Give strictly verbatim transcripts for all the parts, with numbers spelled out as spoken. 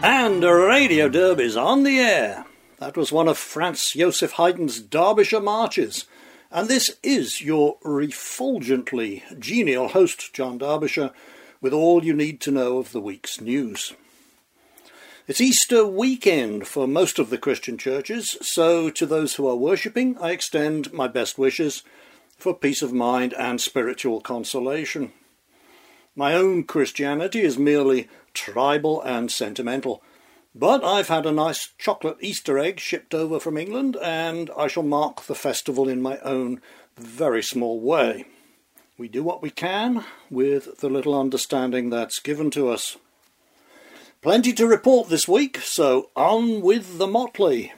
And Radio Derby's on the air. That was one of Franz Joseph Haydn's Derbyshire Marches. And this is your refulgently genial host, John Derbyshire, with all you need to know of the week's news. It's Easter weekend for most of the Christian churches, so to those who are worshipping, I extend my best wishes for peace of mind and spiritual consolation. My own Christianity is merely tribal and sentimental, but I've had a nice chocolate Easter egg shipped over from England, and I shall mark the festival in my own very small way. We do what we can with the little understanding that's given to us. Plenty to report this week, so on with the motley.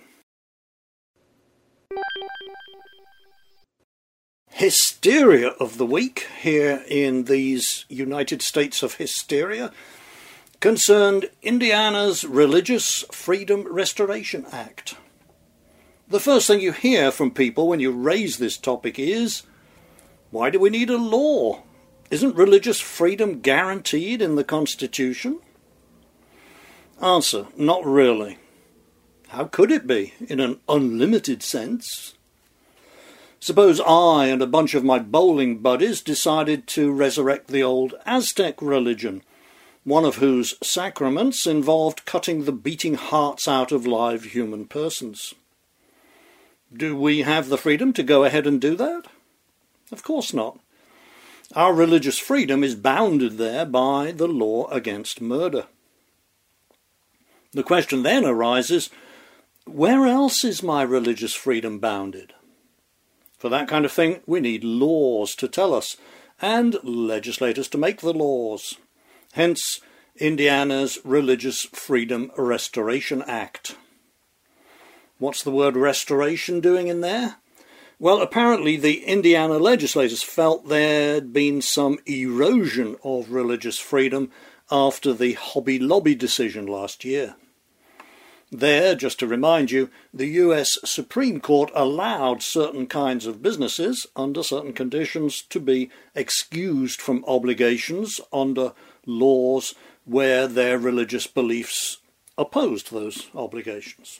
Hysteria of the week here in these United States of Hysteria concerned Indiana's Religious Freedom Restoration Act. The first thing you hear from people when you raise this topic is, why do we need a law? Isn't religious freedom guaranteed in the Constitution? Answer, not really. How could it be, in an unlimited sense? Suppose I and a bunch of my bowling buddies decided to resurrect the old Aztec religion, one of whose sacraments involved cutting the beating hearts out of live human persons. Do we have the freedom to go ahead and do that? Of course not. Our religious freedom is bounded there by the law against murder. The question then arises, where else is my religious freedom bounded? For that kind of thing, we need laws to tell us, and legislators to make the laws. Hence, Indiana's Religious Freedom Restoration Act. What's the word restoration doing in there? Well, apparently the Indiana legislators felt there'd been some erosion of religious freedom after the Hobby Lobby decision last year. There, just to remind you, the U S Supreme Court allowed certain kinds of businesses, under certain conditions, to be excused from obligations under laws where their religious beliefs opposed those obligations.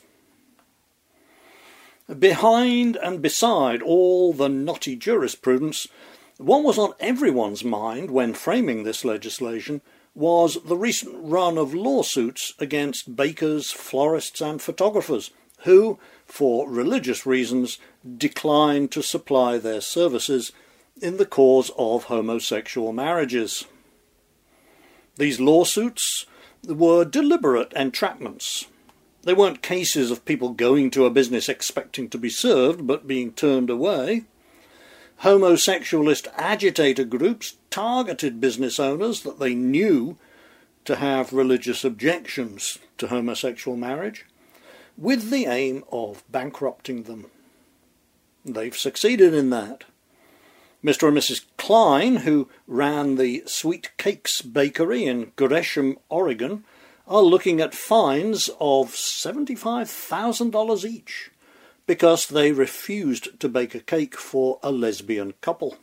Behind and beside all the knotty jurisprudence, what was on everyone's mind when framing this legislation was the recent run of lawsuits against bakers, florists and photographers who, for religious reasons, declined to supply their services in the cause of homosexual marriages. These lawsuits were deliberate entrapments. They weren't cases of people going to a business expecting to be served but being turned away. Homosexualist agitator groups targeted business owners that they knew to have religious objections to homosexual marriage, with the aim of bankrupting them. They've succeeded in that. Mister and Missus Klein, who ran the Sweet Cakes Bakery in Gresham, Oregon, are looking at fines of seventy-five thousand dollars each, because they refused to bake a cake for a lesbian couple.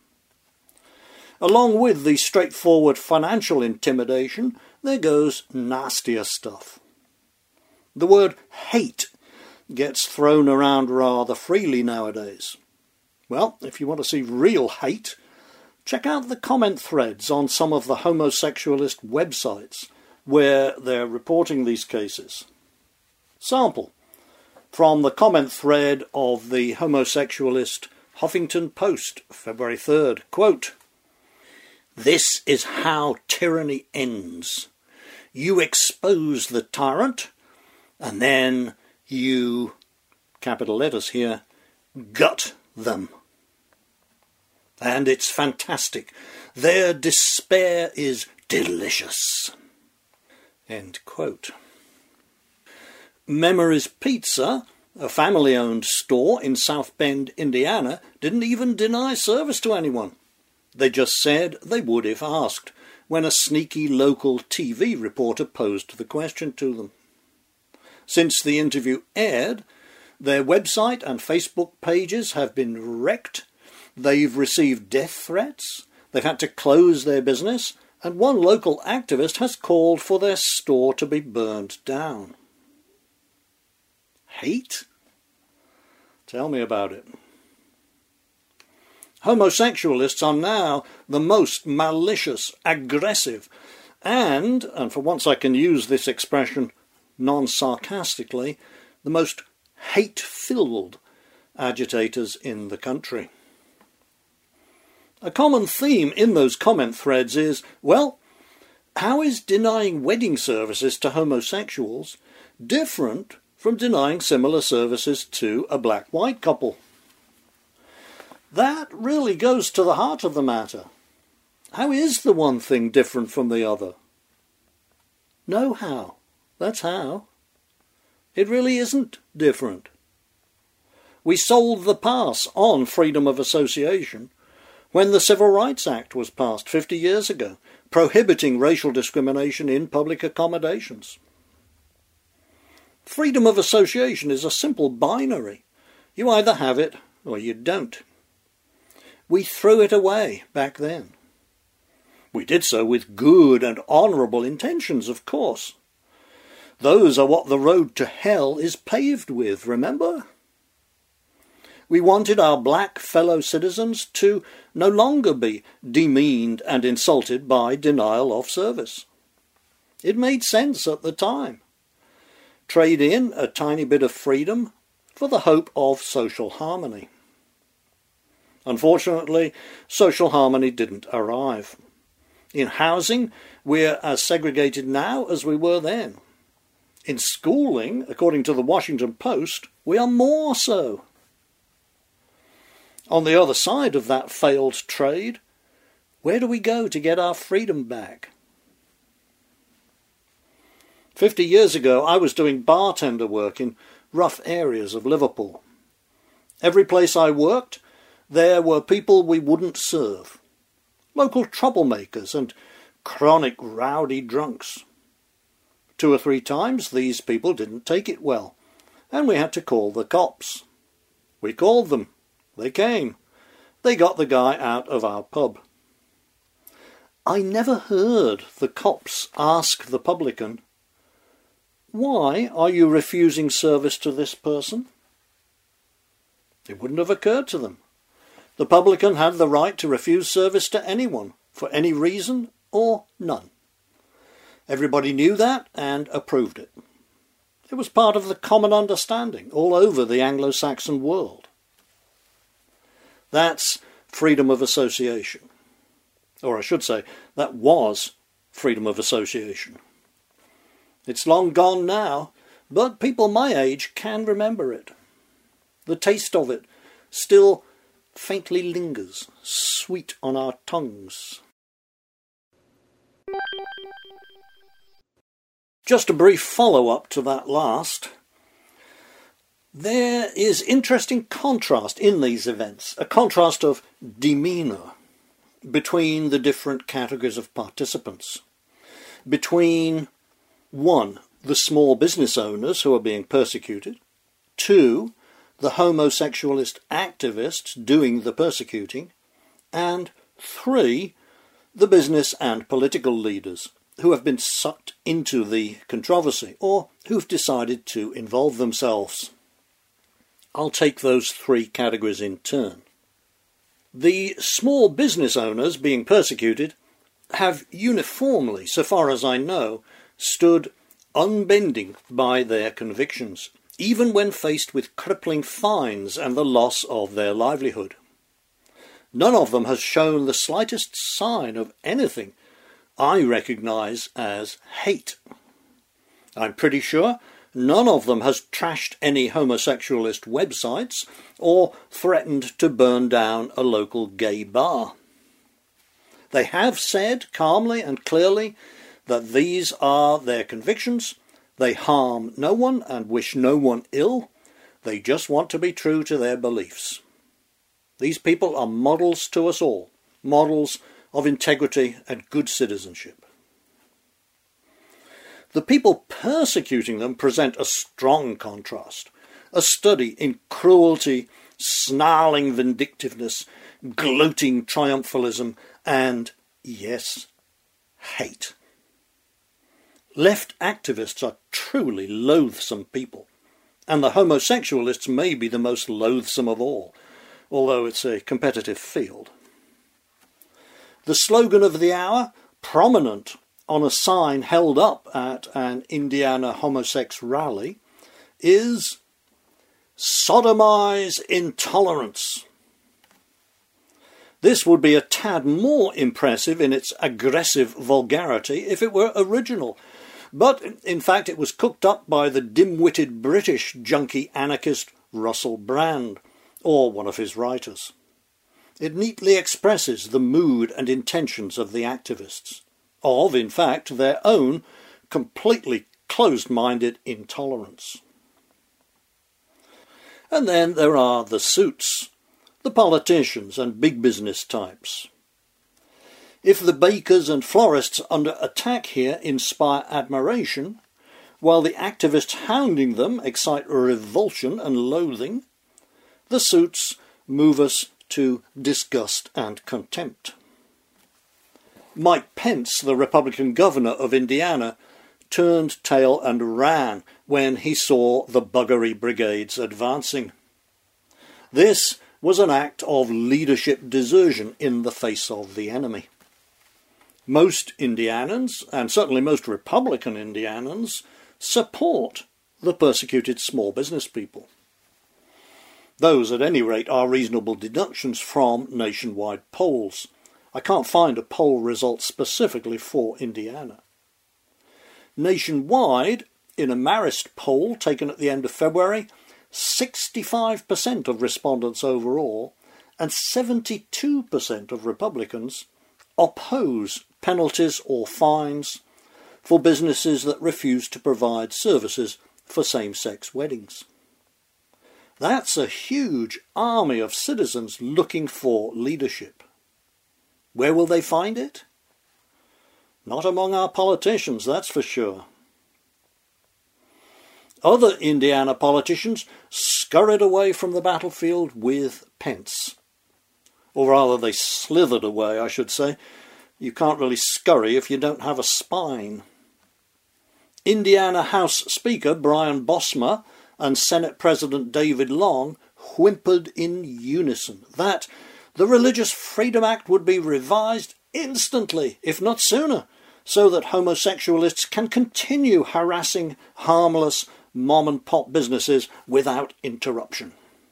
Along with the straightforward financial intimidation, there goes nastier stuff. The word hate gets thrown around rather freely nowadays. Well, if you want to see real hate, check out the comment threads on some of the homosexualist websites where they're reporting these cases. Sample from the comment thread of the homosexualist Huffington Post, February third, quote, "This is how tyranny ends. You expose the tyrant, and then you, capital letters here, gut them. And it's fantastic. Their despair is delicious." End quote. Memories Pizza, a family-owned store in South Bend, Indiana, didn't even deny service to anyone. They just said they would if asked, when a sneaky local T V reporter posed the question to them. Since the interview aired, their website and Facebook pages have been wrecked, they've received death threats, they've had to close their business, and one local activist has called for their store to be burned down. Hate? Tell me about it. Homosexualists are now the most malicious, aggressive, and, and for once I can use this expression non-sarcastically, the most hate-filled agitators in the country. A common theme in those comment threads is, well, how is denying wedding services to homosexuals different from denying similar services to a black-white couple? That really goes to the heart of the matter. How is the one thing different from the other? No how. That's how. It really isn't different. We sold the pass on freedom of association when the Civil Rights Act was passed fifty years ago, prohibiting racial discrimination in public accommodations. Freedom of association is a simple binary. You either have it or you don't. We threw it away back then. We did so with good and honourable intentions, of course. Those are what the road to hell is paved with, remember? We wanted our black fellow citizens to no longer be demeaned and insulted by denial of service. It made sense at the time. Trade in a tiny bit of freedom for the hope of social harmony. Unfortunately, social harmony didn't arrive. In housing, we're as segregated now as we were then. In schooling, according to the Washington Post, we are more so. On the other side of that failed trade, where do we go to get our freedom back? Fifty years ago, I was doing bartender work in rough areas of Liverpool. Every place I worked, there were people we wouldn't serve. Local troublemakers and chronic rowdy drunks. Two or three times these people didn't take it well, and we had to call the cops. We called them. They came. They got the guy out of our pub. I never heard the cops ask the publican, "Why are you refusing service to this person?" It wouldn't have occurred to them. The publican had the right to refuse service to anyone, for any reason or none. Everybody knew that and approved it. It was part of the common understanding all over the Anglo-Saxon world. That's freedom of association. Or I should say, that was freedom of association. It's long gone now, but people my age can remember it. The taste of it still faintly lingers, sweet on our tongues. Just a brief follow-up to that last. There is interesting contrast in these events, a contrast of demeanour between the different categories of participants. Between, one, the small business owners who are being persecuted, two, the homosexualist activists doing the persecuting, and three, the business and political leaders who have been sucked into the controversy or who've decided to involve themselves. I'll take those three categories in turn. The small business owners being persecuted have uniformly, so far as I know, stood unbending by their convictions, even when faced with crippling fines and the loss of their livelihood. None of them has shown the slightest sign of anything I recognise as hate. I'm pretty sure none of them has trashed any homosexualist websites or threatened to burn down a local gay bar. They have said calmly and clearly that these are their convictions. They harm no one and wish no one ill. They just want to be true to their beliefs. These people are models to us all, models of integrity and good citizenship. The people persecuting them present a strong contrast, a study in cruelty, snarling vindictiveness, gloating triumphalism, and, yes, hate. Left activists are truly loathsome people, and the homosexualists may be the most loathsome of all, although it's a competitive field. The slogan of the hour, prominent on a sign held up at an Indiana homosex rally, is "Sodomize intolerance." This would be a tad more impressive in its aggressive vulgarity if it were original, but in fact it was cooked up by the dim-witted British junkie anarchist Russell Brand, or one of his writers. It neatly expresses the mood and intentions of the activists, of, in fact, their own completely closed-minded intolerance. And then there are the suits, the politicians and big business types. If the bakers and florists under attack here inspire admiration, while the activists hounding them excite revulsion and loathing, the suits move us to disgust and contempt. Mike Pence, the Republican governor of Indiana, turned tail and ran when he saw the buggery brigades advancing. This was an act of leadership desertion in the face of the enemy. Most Indianans, and certainly most Republican Indianans, support the persecuted small business people. Those, at any rate, are reasonable deductions from nationwide polls. I can't find a poll result specifically for Indiana. Nationwide, in a Marist poll taken at the end of February, sixty-five percent of respondents overall and seventy-two percent of Republicans oppose penalties or fines for businesses that refuse to provide services for same-sex weddings. That's a huge army of citizens looking for leadership. Where will they find it? Not among our politicians, that's for sure. Other Indiana politicians scurried away from the battlefield with Pence. Or rather, they slithered away, I should say. You can't really scurry if you don't have a spine. Indiana House Speaker Brian Bosma and Senate President David Long whimpered in unison that the Religious Freedom Act would be revised instantly, if not sooner, so that homosexualists can continue harassing harmless mom-and-pop businesses without interruption.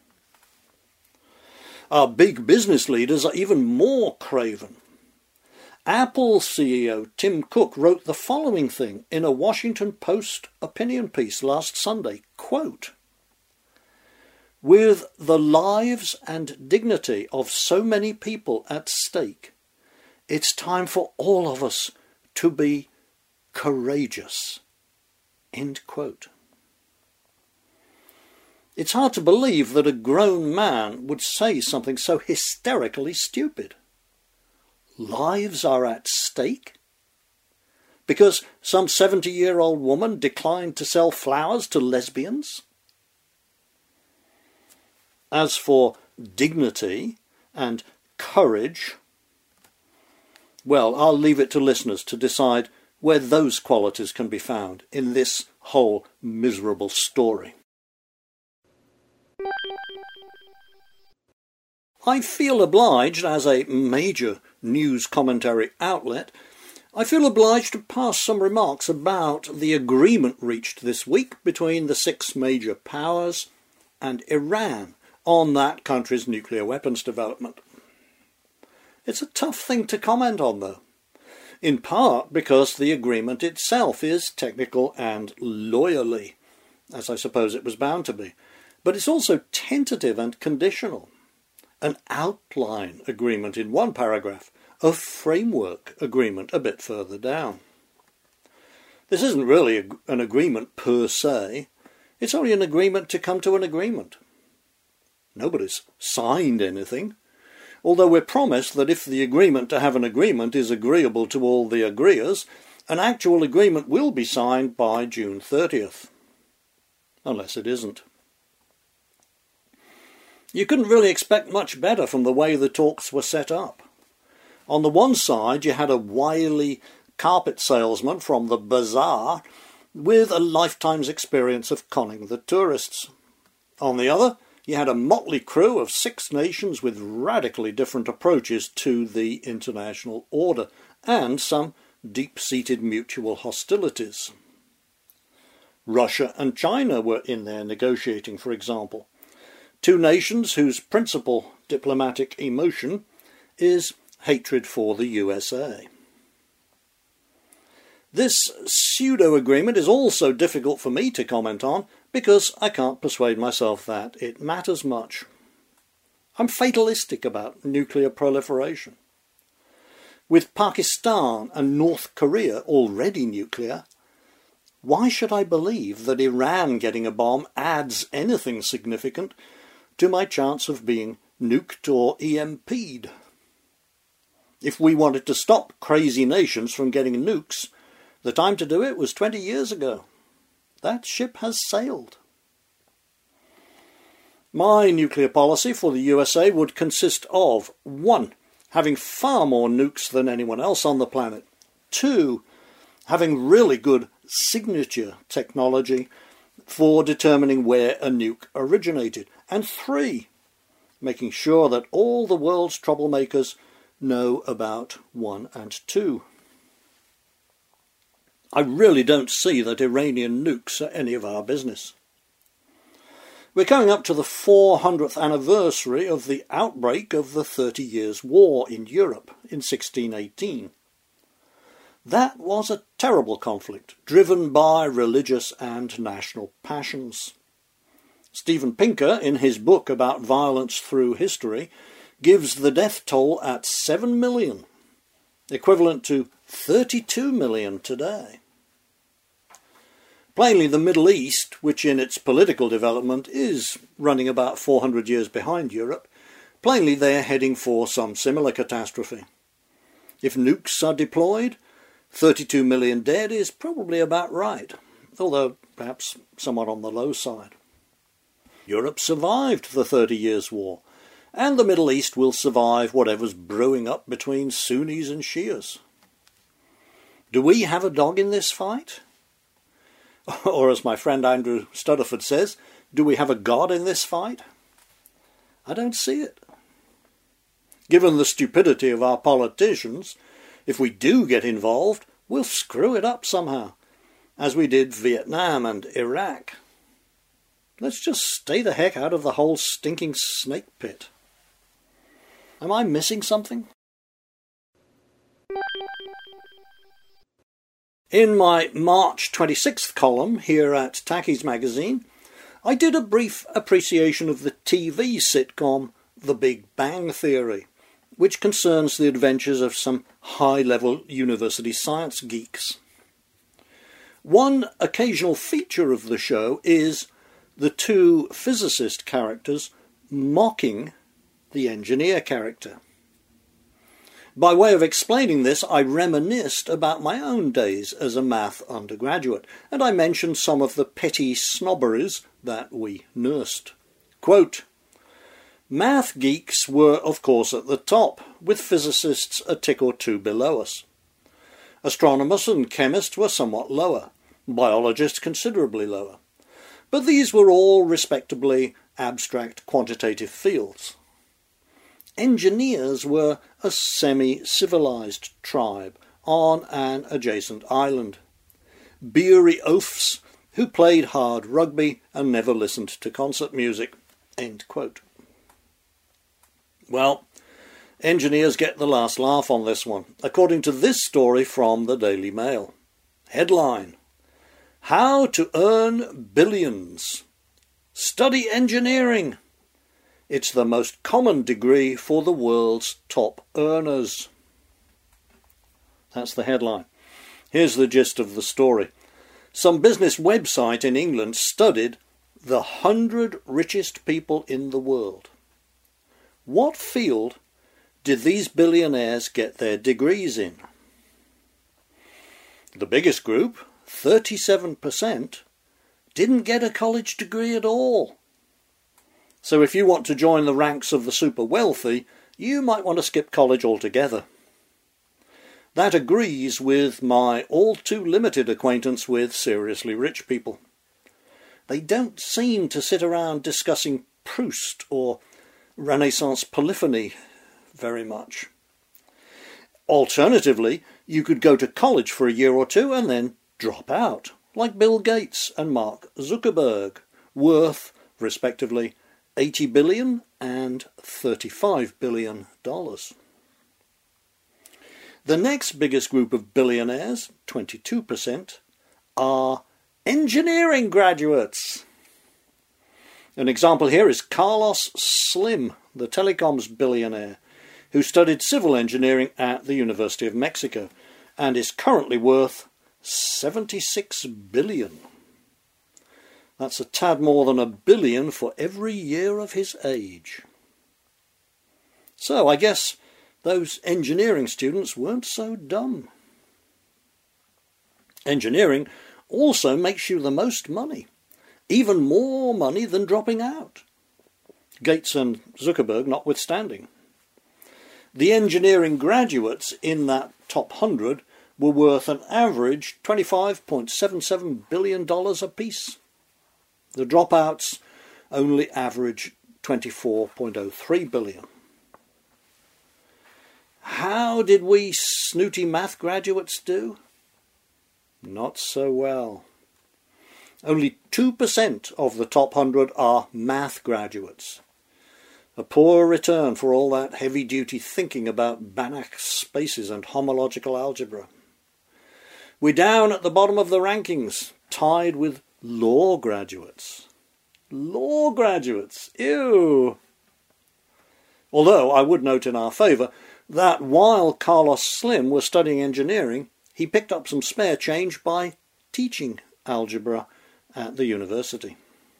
Our big business leaders are even more craven. Apple C E O Tim Cook wrote the following thing in a Washington Post opinion piece last Sunday, quote, "With the lives and dignity of so many people at stake, it's time for all of us to be courageous." End quote. It's hard to believe that a grown man would say something so hysterically stupid. Lives are at stake? Because some seventy-year-old woman declined to sell flowers to lesbians? As for dignity and courage, well, I'll leave it to listeners to decide where those qualities can be found in this whole miserable story. I feel obliged, as a major news commentary outlet, I feel obliged to pass some remarks about the agreement reached this week between the six major powers and Iran on that country's nuclear weapons development. It's a tough thing to comment on, though, in part because the agreement itself is technical and lawyerly, as I suppose it was bound to be, but it's also tentative and conditional. An outline agreement in one paragraph, a framework agreement a bit further down. This isn't really a, an agreement per se, it's only an agreement to come to an agreement. Nobody's signed anything, although we're promised that if the agreement to have an agreement is agreeable to all the agreeers, an actual agreement will be signed by June thirtieth. Unless it isn't. You couldn't really expect much better from the way the talks were set up. On the one side, you had a wily, carpet salesman from the bazaar with a lifetime's experience of conning the tourists. On the other, you had a motley crew of six nations with radically different approaches to the international order, and some deep-seated mutual hostilities. Russia and China were in there negotiating, for example. Two nations whose principal diplomatic emotion is hatred for the U S A. This pseudo-agreement is also difficult for me to comment on because I can't persuade myself that it matters much. I'm fatalistic about nuclear proliferation. With Pakistan and North Korea already nuclear, why should I believe that Iran getting a bomb adds anything significant to my chance of being nuked or E M P'd? If we wanted to stop crazy nations from getting nukes, the time to do it was twenty years ago. That ship has sailed. My nuclear policy for the U S A would consist of one Having far more nukes than anyone else on the planet. Two, having really good signature technology for determining where a nuke originated. And three, making sure that all the world's troublemakers know about one and two. I really don't see that Iranian nukes are any of our business. We're coming up to the four hundredth anniversary of the outbreak of the Thirty Years' War in Europe in sixteen eighteen. That was a terrible conflict, driven by religious and national passions. Stephen Pinker, in his book about violence through history, gives the death toll at seven million, equivalent to thirty-two million today. Plainly, the Middle East, which in its political development is running about four hundred years behind Europe, plainly they are heading for some similar catastrophe. If nukes are deployed, thirty-two million dead is probably about right, although perhaps somewhat on the low side. Europe survived the Thirty Years' War, and the Middle East will survive whatever's brewing up between Sunnis and Shias. Do we have a dog in this fight? Or as my friend Andrew Studderford says, do we have a God in this fight? I don't see it. Given the stupidity of our politicians, if we do get involved, we'll screw it up somehow, as we did Vietnam and Iraq. Let's just stay the heck out of the whole stinking snake pit. Am I missing something? In my March twenty-sixth column here at Tacky's magazine, I did a brief appreciation of the T V sitcom The Big Bang Theory, which concerns the adventures of some high-level university science geeks. One occasional feature of the show is the two physicist characters mocking the engineer character. By way of explaining this, I reminisced about my own days as a math undergraduate, and I mentioned some of the petty snobberies that we nursed. Quote, math geeks were, of course, at the top, with physicists a tick or two below us. Astronomers and chemists were somewhat lower, biologists considerably lower. But these were all respectably abstract quantitative fields. Engineers were a semi-civilized tribe on an adjacent island. Beery oafs who played hard rugby and never listened to concert music. End quote. Well, engineers get the last laugh on this one, according to this story from the Daily Mail. Headline: How to earn billions. Study engineering. It's the most common degree for the world's top earners. That's the headline. Here's the gist of the story. Some business website in England studied the hundred richest people in the world. What field did these billionaires get their degrees in? The biggest group, thirty-seven percent, didn't get a college degree at all. So if you want to join the ranks of the super wealthy, you might want to skip college altogether. That agrees with my all too limited acquaintance with seriously rich people. They don't seem to sit around discussing Proust or Renaissance polyphony very much. Alternatively, you could go to college for a year or two and then drop out, like Bill Gates and Mark Zuckerberg, worth, respectively, eighty billion dollars and thirty-five billion dollars. The next biggest group of billionaires, twenty-two percent, are engineering graduates. An example here is Carlos Slim, the telecoms billionaire, who studied civil engineering at the University of Mexico and is currently worth seventy-six billion dollars. That's a tad more than a billion for every year of his age. So I guess those engineering students weren't so dumb. Engineering also makes you the most money, even more money than dropping out, Gates and Zuckerberg notwithstanding. The engineering graduates in that top hundred were worth an average twenty-five point seven seven billion dollars apiece. The dropouts only average twenty-four point oh three billion dollars. How did we snooty math graduates do? Not so well. Only two percent of the top one hundred are math graduates. A poor return for all that heavy-duty thinking about Banach spaces and homological algebra. We're down at the bottom of the rankings, tied with law graduates. Law graduates! Ew! Although I would note in our favour that while Carlos Slim was studying engineering, he picked up some spare change by teaching algebra at the university.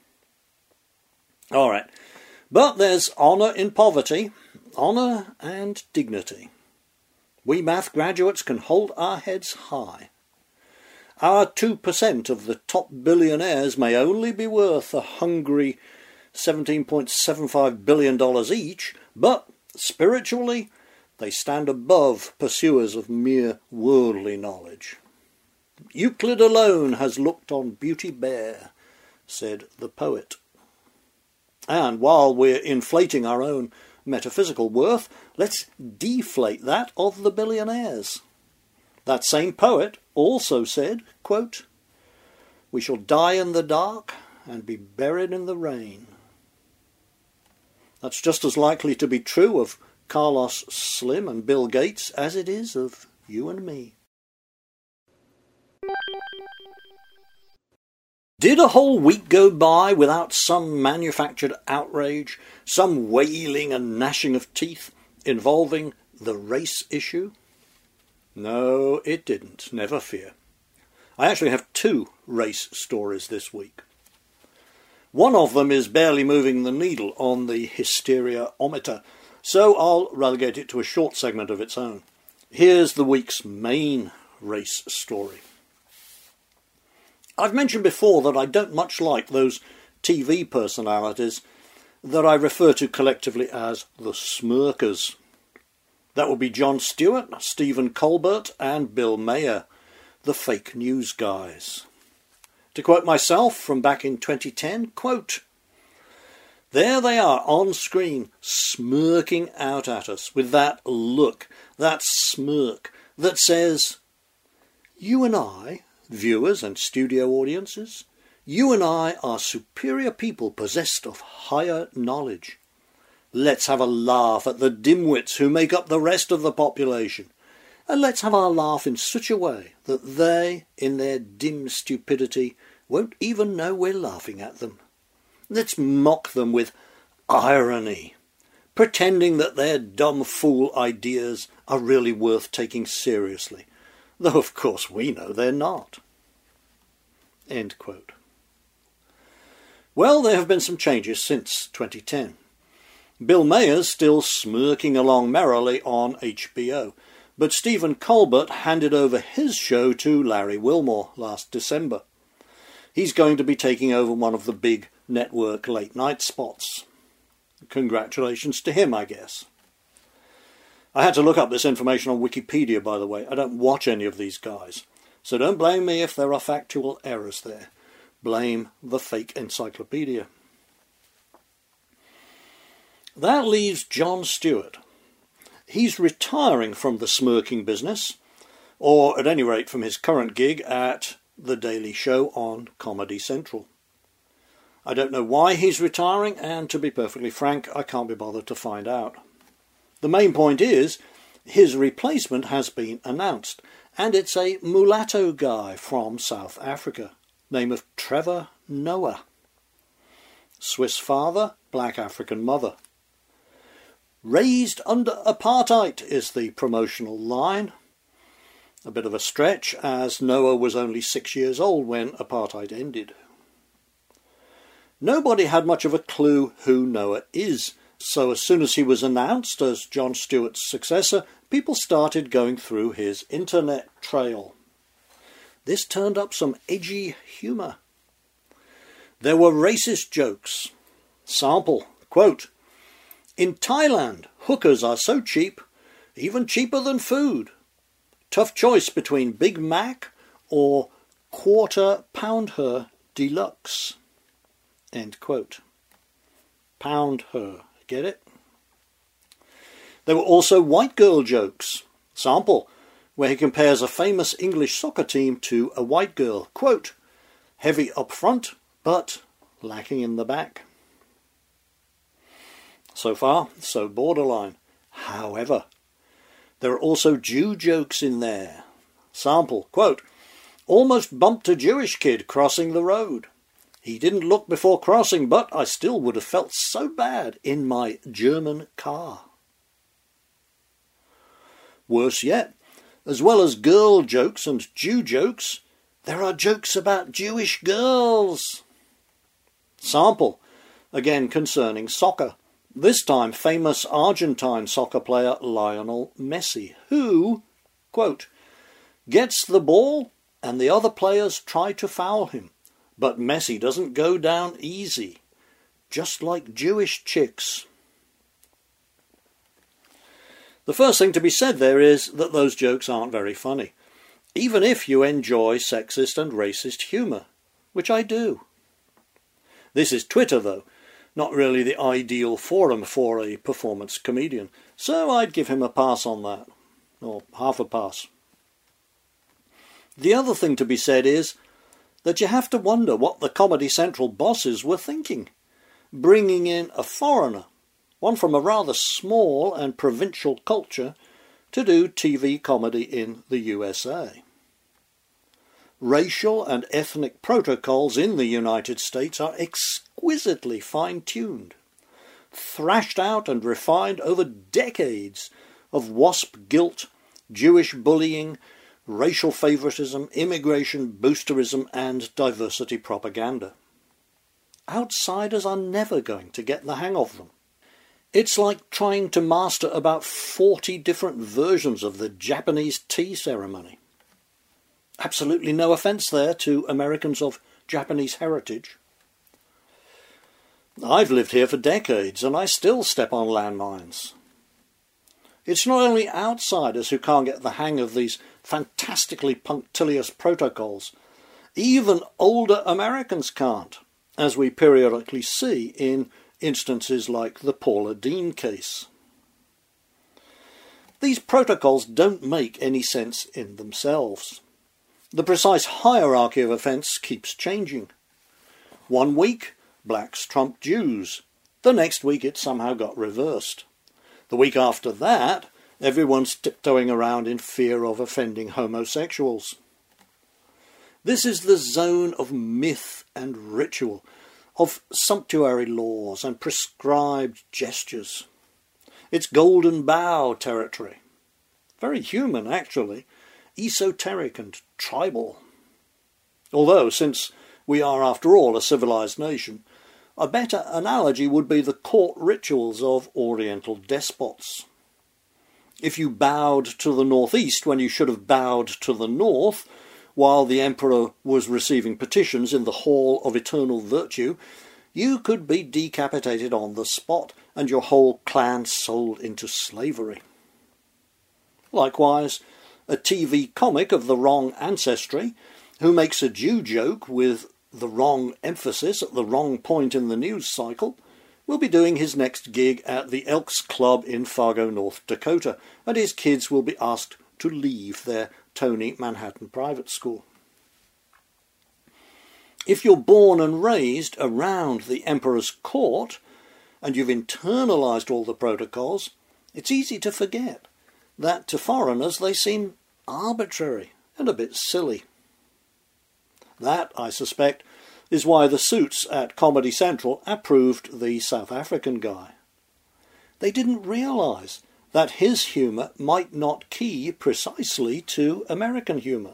All right, but there's honour in poverty, honour and dignity. We math graduates can hold our heads high. Our two percent of the top billionaires may only be worth a hungry seventeen point seven five billion dollars each, but spiritually they stand above pursuers of mere worldly knowledge. Euclid alone has looked on beauty bare, said the poet. And while we're inflating our own metaphysical worth, let's deflate that of the billionaires. That same poet also said, quote, "We shall die in the dark and be buried in the rain." That's just as likely to be true of Carlos Slim and Bill Gates as it is of you and me. Did a whole week go by without some manufactured outrage, some wailing and gnashing of teeth involving the race issue? No, it didn't, never fear. I actually have two race stories this week. One of them is barely moving the needle on the hysteria-ometer, so I'll relegate it to a short segment of its own. Here's the week's main race story. I've mentioned before that I don't much like those T V personalities that I refer to collectively as the smirkers. That would be Jon Stewart, Stephen Colbert and Bill Maher, the fake news guys. To quote myself from back in twenty ten, quote, "There they are on screen, smirking out at us with that look, that smirk that says, you and I, viewers and studio audiences, you and I are superior people possessed of higher knowledge. Let's have a laugh at the dimwits who make up the rest of the population. And let's have our laugh in such a way that they, in their dim stupidity, won't even know we're laughing at them. Let's mock them with irony, pretending that their dumb fool ideas are really worth taking seriously, though of course we know they're not." End quote. Well, there have been some changes since twenty ten. Bill Maher's still smirking along merrily on H B O, but Stephen Colbert handed over his show to Larry Wilmore last December. He's going to be taking over one of the big network late-night spots. Congratulations to him, I guess. I had to look up this information on Wikipedia, by the way. I don't watch any of these guys. So don't blame me if there are factual errors there. Blame the fake encyclopedia. That leaves Jon Stewart. He's retiring from the smirking business, or at any rate from his current gig at The Daily Show on Comedy Central. I don't know why he's retiring, and to be perfectly frank, I can't be bothered to find out. The main point is, his replacement has been announced, and it's a mulatto guy from South Africa, name of Trevor Noah. Swiss father, black African mother. Raised under apartheid is the promotional line. A bit of a stretch, as Noah was only six years old when apartheid ended. Nobody had much of a clue who Noah is, so as soon as he was announced as Jon Stewart's successor, people started going through his internet trail. This turned up some edgy humour. There were racist jokes. Sample, quote, "In Thailand, hookers are so cheap, even cheaper than food. Tough choice between Big Mac or Quarter Pound Her Deluxe." End quote. Pound her. Get it? There were also white girl jokes. Sample, where he compares a famous English soccer team to a white girl. Quote, "Heavy up front, but lacking in the back." So far, so borderline. However, there are also Jew jokes in there. Sample, quote, "Almost bumped a Jewish kid crossing the road. He didn't look before crossing, but I still would have felt so bad in my German car." Worse yet, as well as girl jokes and Jew jokes, there are jokes about Jewish girls. Sample, again concerning soccer. This time famous Argentine soccer player Lionel Messi, who, quote, "gets the ball and the other players try to foul him. But Messi doesn't go down easy, just like Jewish chicks." The first thing to be said there is that those jokes aren't very funny, even if you enjoy sexist and racist humour, which I do. This is Twitter, though, not really the ideal forum for a performance comedian, so I'd give him a pass on that, or half a pass. The other thing to be said is that you have to wonder what the Comedy Central bosses were thinking, bringing in a foreigner, one from a rather small and provincial culture, to do T V comedy in the U S A. Racial and ethnic protocols in the United States are exquisitely fine-tuned, thrashed out and refined over decades of WASP guilt, Jewish bullying, racial favoritism, immigration boosterism, and diversity propaganda. Outsiders are never going to get the hang of them. It's like trying to master about forty different versions of the Japanese tea ceremony. Absolutely no offence there to Americans of Japanese heritage. I've lived here for decades and I still step on landmines. It's not only outsiders who can't get the hang of these fantastically punctilious protocols. Even older Americans can't, as we periodically see in instances like the Paula Deen case. These protocols don't make any sense in themselves. The precise hierarchy of offence keeps changing. One week, blacks trumped Jews. The next week it somehow got reversed. The week after that, everyone's tiptoeing around in fear of offending homosexuals. This is the zone of myth and ritual, of sumptuary laws and prescribed gestures. It's Golden Bough territory. Very human, actually, esoteric and tribal. Although, since we are, after all, a civilized nation, a better analogy would be the court rituals of Oriental despots. If you bowed to the northeast when you should have bowed to the north, while the emperor was receiving petitions in the Hall of Eternal Virtue, you could be decapitated on the spot and your whole clan sold into slavery. Likewise, a T V comic of the wrong ancestry who makes a Jew joke with the wrong emphasis at the wrong point in the news cycle will be doing his next gig at the Elks Club in Fargo, North Dakota, and his kids will be asked to leave their Tony Manhattan private school. If you're born and raised around the emperor's court and you've internalised all the protocols, it's easy to forget that to foreigners they seem arbitrary and a bit silly. That, I suspect, is why the Suits at Comedy Central approved the South African guy. They didn't realise that his humour might not key precisely to American humour.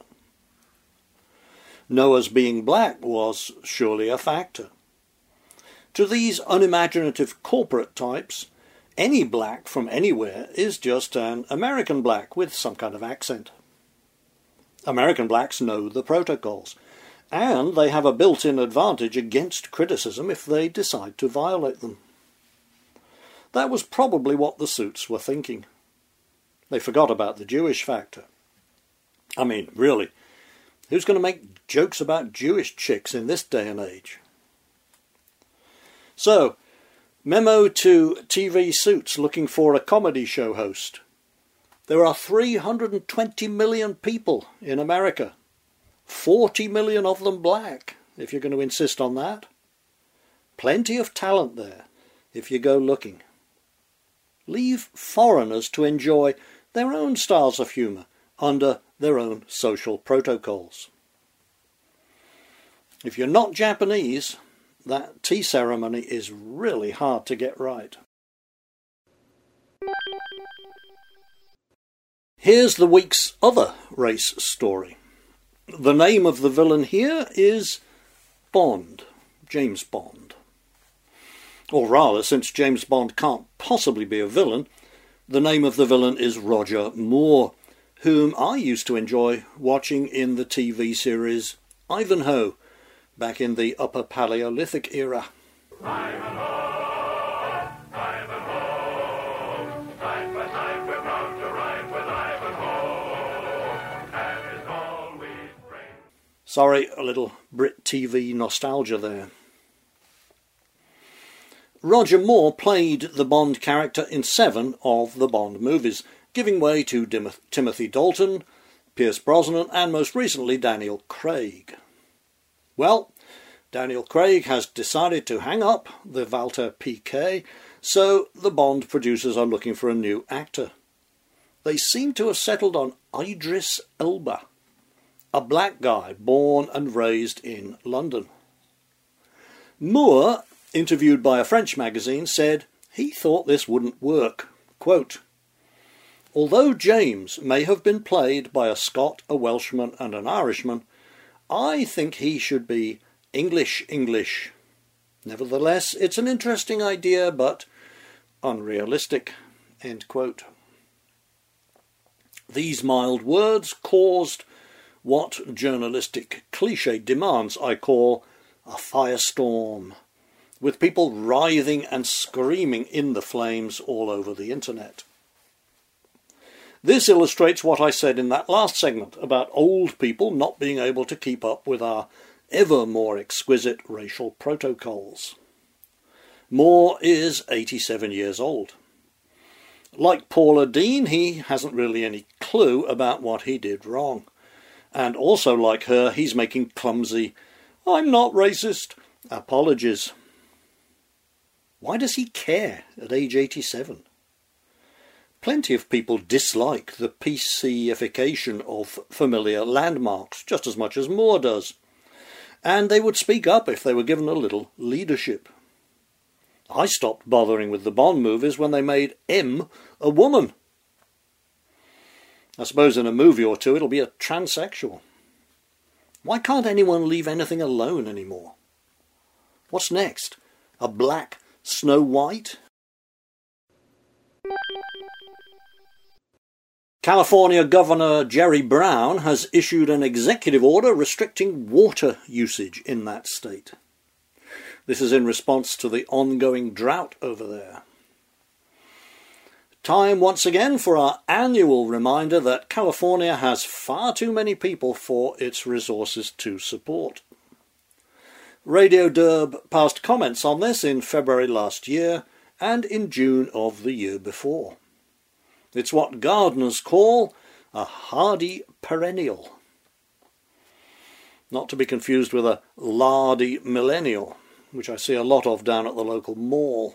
Noah's being black was surely a factor. To these unimaginative corporate types, any black from anywhere is just an American black with some kind of accent. American blacks know the protocols, and they have a built-in advantage against criticism if they decide to violate them. That was probably what the Suits were thinking. They forgot about the Jewish factor. I mean, really, who's going to make jokes about Jewish chicks in this day and age? So, memo to T V Suits looking for a comedy show host. There are three hundred twenty million people in America. forty million of them black, if you're going to insist on that. Plenty of talent there, if you go looking. Leave foreigners to enjoy their own styles of humour under their own social protocols. If you're not Japanese, that tea ceremony is really hard to get right. Here's the week's other race story. The name of the villain here is Bond, James Bond. Or rather, since James Bond can't possibly be a villain, the name of the villain is Roger Moore, whom I used to enjoy watching in the T V series Ivanhoe, back in the Upper Paleolithic era. Ivanhoe, Ivanhoe, side by side we're proud to ride with Ivanhoe, and it's all we bring. Sorry, a little Brit T V nostalgia there. Roger Moore played the Bond character in seven of the Bond movies, giving way to Dim- Timothy Dalton, Pierce Brosnan, and most recently Daniel Craig. Well, Daniel Craig has decided to hang up the Walter P K, so the Bond producers are looking for a new actor. They seem to have settled on Idris Elba, a black guy born and raised in London. Moore, interviewed by a French magazine, said he thought this wouldn't work. Quote, "Although James may have been played by a Scot, a Welshman and an Irishman, I think he should be English-English. Nevertheless, it's an interesting idea, but unrealistic." End quote. These mild words caused what journalistic cliché demands I call a firestorm, with people writhing and screaming in the flames all over the internet. This illustrates what I said in that last segment about old people not being able to keep up with our ever more exquisite racial protocols. Moore is eighty-seven years old. Like Paula Deen, he hasn't really any clue about what he did wrong. And also like her, he's making clumsy, "I'm not racist," apologies. Why does he care at age eighty-seven? Plenty of people dislike the P C-ification of familiar landmarks just as much as Moore does, and they would speak up if they were given a little leadership. I stopped bothering with the Bond movies when they made M a woman. I suppose in a movie or two it'll be a transsexual. Why can't anyone leave anything alone anymore? What's next? A black Snow White? California Governor Jerry Brown has issued an executive order restricting water usage in that state. This is in response to the ongoing drought over there. Time once again for our annual reminder that California has far too many people for its resources to support. Radio Derb passed comments on this in February last year and in June of the year before. It's what gardeners call a hardy perennial. Not to be confused with a lardy millennial, which I see a lot of down at the local mall.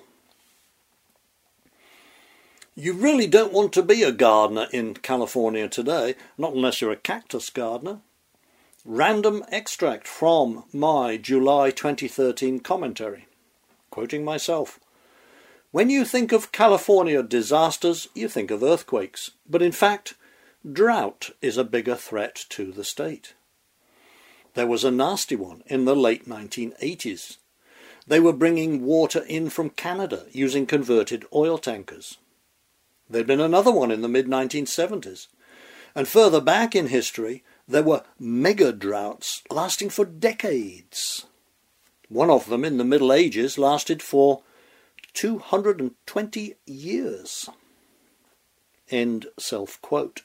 You really don't want to be a gardener in California today, not unless you're a cactus gardener. Random extract from my July twenty thirteen commentary, quoting myself. When you think of California disasters, you think of earthquakes, but in fact, drought is a bigger threat to the state. There was a nasty one in the late nineteen eighties. They were bringing water in from Canada using converted oil tankers. There'd been another one in the mid nineteen seventies. And further back in history, there were mega droughts lasting for decades. One of them in the Middle Ages lasted for two hundred twenty years. End self-quote.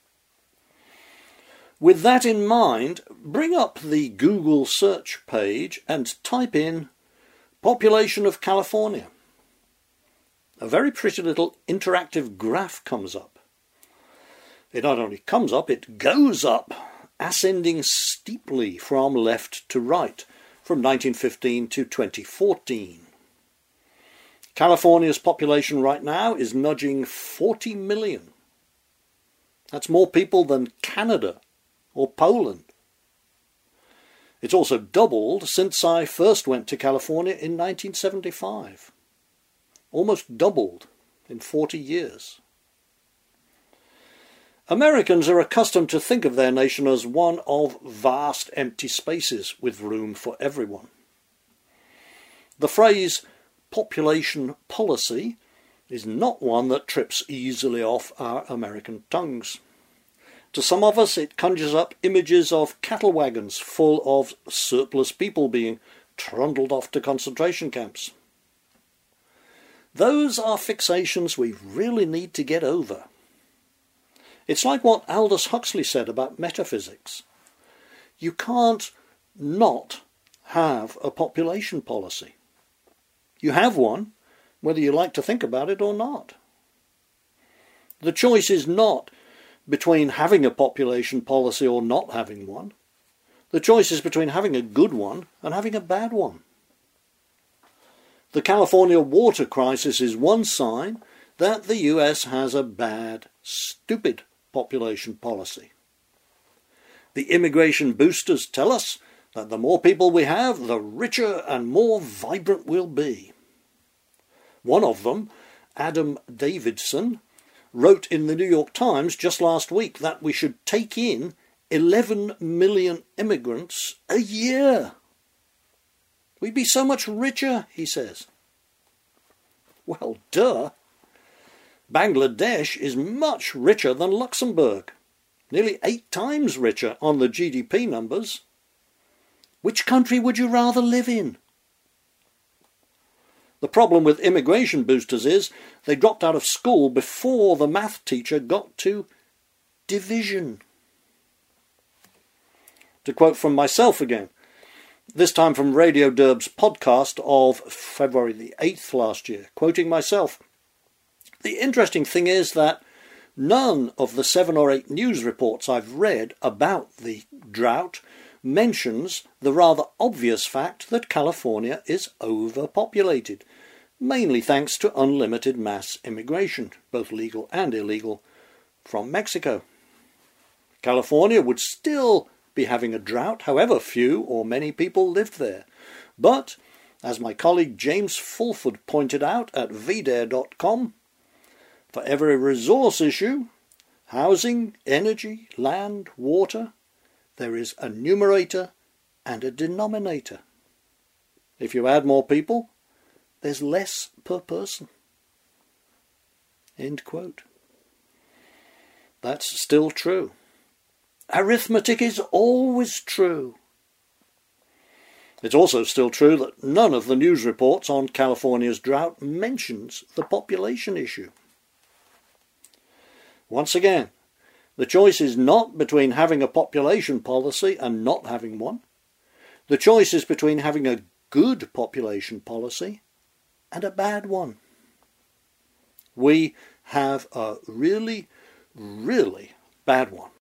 With that in mind, bring up the Google search page and type in population of California. A very pretty little interactive graph comes up. It not only comes up, it goes up, ascending steeply from left to right, from nineteen fifteen to twenty fourteen. California's population right now is nudging forty million. That's more people than Canada or Poland. It's also doubled since I first went to California in nineteen seventy-five. Almost doubled in forty years. Americans are accustomed to think of their nation as one of vast empty spaces with room for everyone. The phrase population policy is not one that trips easily off our American tongues. To some of us it conjures up images of cattle wagons full of surplus people being trundled off to concentration camps. Those are fixations we really need to get over. It's like what Aldous Huxley said about metaphysics. You can't not have a population policy. You have one, whether you like to think about it or not. The choice is not between having a population policy or not having one. The choice is between having a good one and having a bad one. The California water crisis is one sign that the U S has a bad, stupid population policy. The immigration boosters tell us that the more people we have, the richer and more vibrant we'll be. One of them, Adam Davidson, wrote in the New York Times just last week that we should take in eleven million immigrants a year. We'd be so much richer, he says. Well, duh. Bangladesh is much richer than Luxembourg, nearly eight times richer on the G D P numbers. Which country would you rather live in? The problem with immigration boosters is they dropped out of school before the math teacher got to division. To quote from myself again, this time from Radio Derb's podcast of February the eighth last year, quoting myself, the interesting thing is that none of the seven or eight news reports I've read about the drought mentions the rather obvious fact that California is overpopulated, mainly thanks to unlimited mass immigration, both legal and illegal, from Mexico. California would still be having a drought, however few or many people lived there. But, as my colleague James Fulford pointed out at V D A R dot com, for every resource issue, housing, energy, land, water, there is a numerator and a denominator. If you add more people, there's less per person. End quote. That's still true. Arithmetic is always true. It's also still true that none of the news reports on California's drought mentions the population issue. Once again, the choice is not between having a population policy and not having one. The choice is between having a good population policy and a bad one. We have a really, really bad one.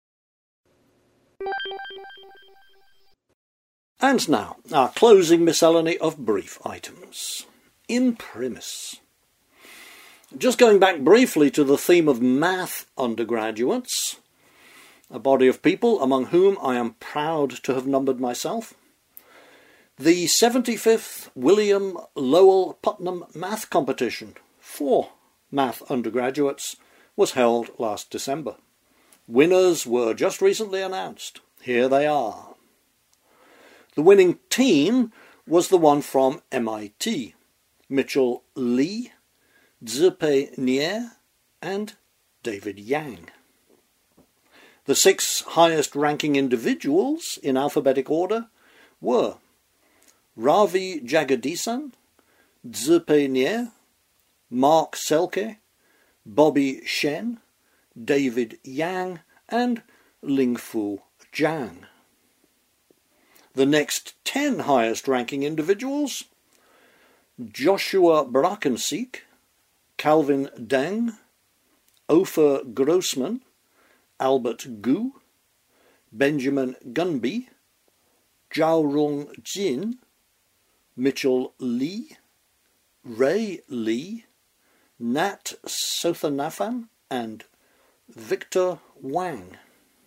And now, our closing miscellany of brief items. Imprimis. Just going back briefly to the theme of math undergraduates, a body of people among whom I am proud to have numbered myself. The seventy-fifth William Lowell Putnam Math Competition for math undergraduates was held last December. Winners were just recently announced. Here they are. The winning team was the one from M I T, Mitchell Lee, Zipei Nier, and David Yang. The six highest-ranking individuals in alphabetic order were Ravi Jagadisan, Zipei Nier, Mark Selke, Bobby Shen, David Yang, and Lingfu Zhang. The next ten highest-ranking individuals: Joshua Brakenseek, Calvin Deng, Ofer Grossman, Albert Gu, Benjamin Gunby, Zhaorong Jin, Mitchell Lee, Ray Lee, Nat Sothanathan, and Victor Wang.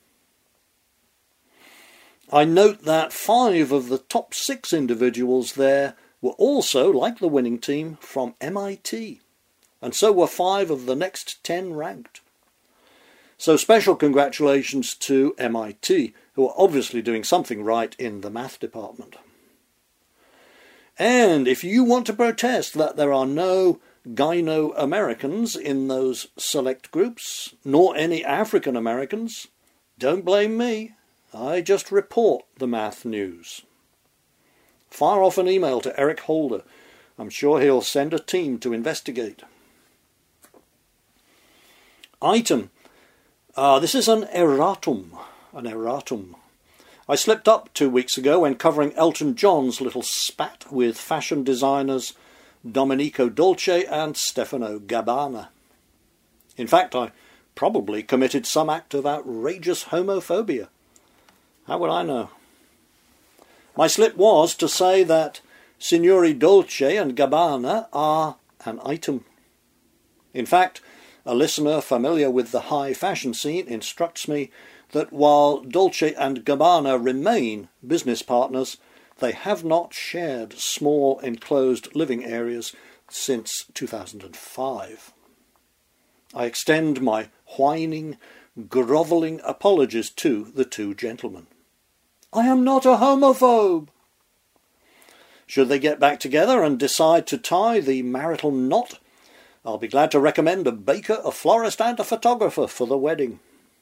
I note that five of the top six individuals there were also, like the winning team, from M I T, and so were five of the next ten ranked. So special congratulations to M I T, who are obviously doing something right in the math department. And if you want to protest that there are no Gyno-Americans in those select groups, nor any African Americans, don't blame me. I just report the math news. Fire off an email to Eric Holder. I'm sure he'll send a team to investigate. Item. Uh, this is an erratum. An erratum. I slipped up two weeks ago when covering Elton John's little spat with fashion designers Domenico Dolce and Stefano Gabbana. In fact, I probably committed some act of outrageous homophobia. How would I know? My slip was to say that Signori Dolce and Gabbana are an item. In fact, a listener familiar with the high fashion scene instructs me that while Dolce and Gabbana remain business partners, they have not shared small enclosed living areas since two thousand five. I extend my whining, grovelling apologies to the two gentlemen. I am not a homophobe. Should they get back together and decide to tie the marital knot, I'll be glad to recommend a baker, a florist and a photographer for the wedding.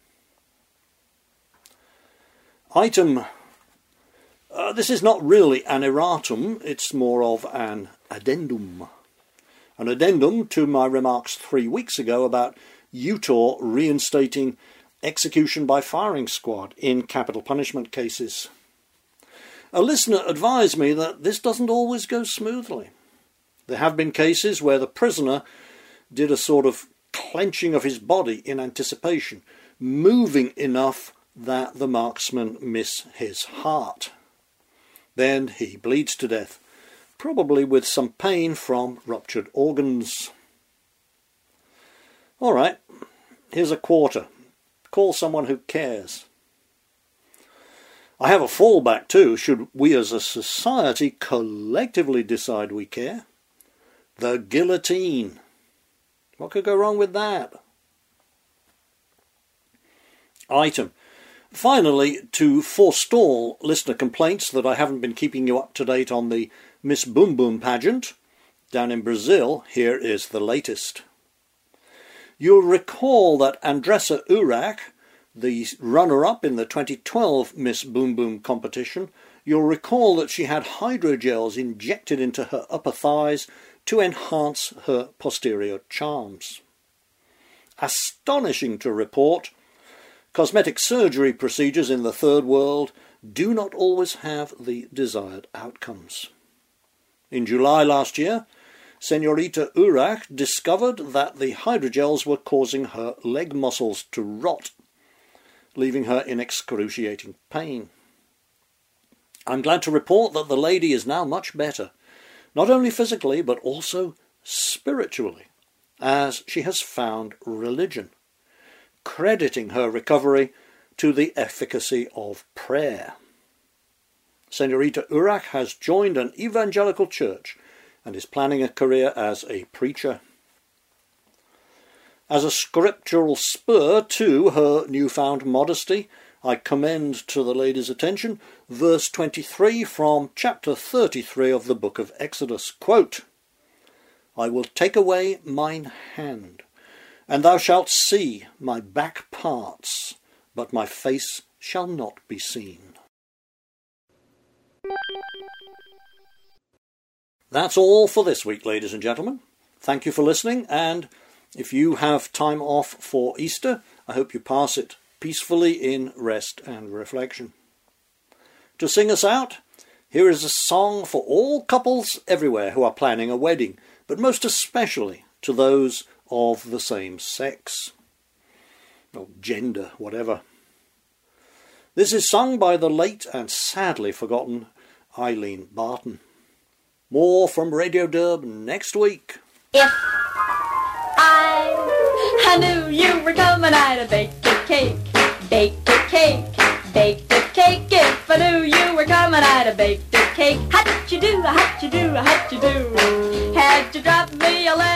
Item. Uh, this is not really an erratum, it's more of an addendum. An addendum to my remarks three weeks ago about Utah reinstating execution by firing squad in capital punishment cases. A listener advised me that this doesn't always go smoothly. There have been cases where the prisoner did a sort of clenching of his body in anticipation, moving enough that the marksman miss his heart. Then he bleeds to death, probably with some pain from ruptured organs. All right, here's a quarter. Call someone who cares. I have a fallback too, should we as a society collectively decide we care. The guillotine. What could go wrong with that? Item. Finally, to forestall listener complaints that I haven't been keeping you up to date on the Miss Boom Boom pageant down in Brazil, here is the latest. You'll recall that Andressa Urach, the runner-up in the twenty twelve Miss Boom Boom competition, you'll recall that she had hydrogels injected into her upper thighs to enhance her posterior charms. astonishing to report, cosmetic surgery procedures in the third world do not always have the desired outcomes. In July last year, Senorita Urach discovered that the hydrogels were causing her leg muscles to rot, leaving her in excruciating pain. I'm glad to report that the lady is now much better, not only physically but also spiritually, as she has found religion, crediting her recovery to the efficacy of prayer. Senorita Urach has joined an evangelical church and is planning a career as a preacher. As a scriptural spur to her newfound modesty, I commend to the lady's attention verse twenty-three from chapter thirty-three of the book of Exodus. Quote, I will take away mine hand, and thou shalt see my back parts, but my face shall not be seen. That's all for this week, ladies and gentlemen. Thank you for listening, and if you have time off for Easter, I hope you pass it peacefully in rest and reflection. To sing us out, here is a song for all couples everywhere who are planning a wedding, but most especially to those of the same sex, or gender, whatever. This is sung by the late and sadly forgotten Eileen Barton. More from Radio Derb next week. If I, I knew you were coming, I'd have baked a cake, baked a cake, baked a cake. If I knew you were coming, I'd have baked a cake. How'd you do, how'd you do, how'd you do? Had you dropped me a letter?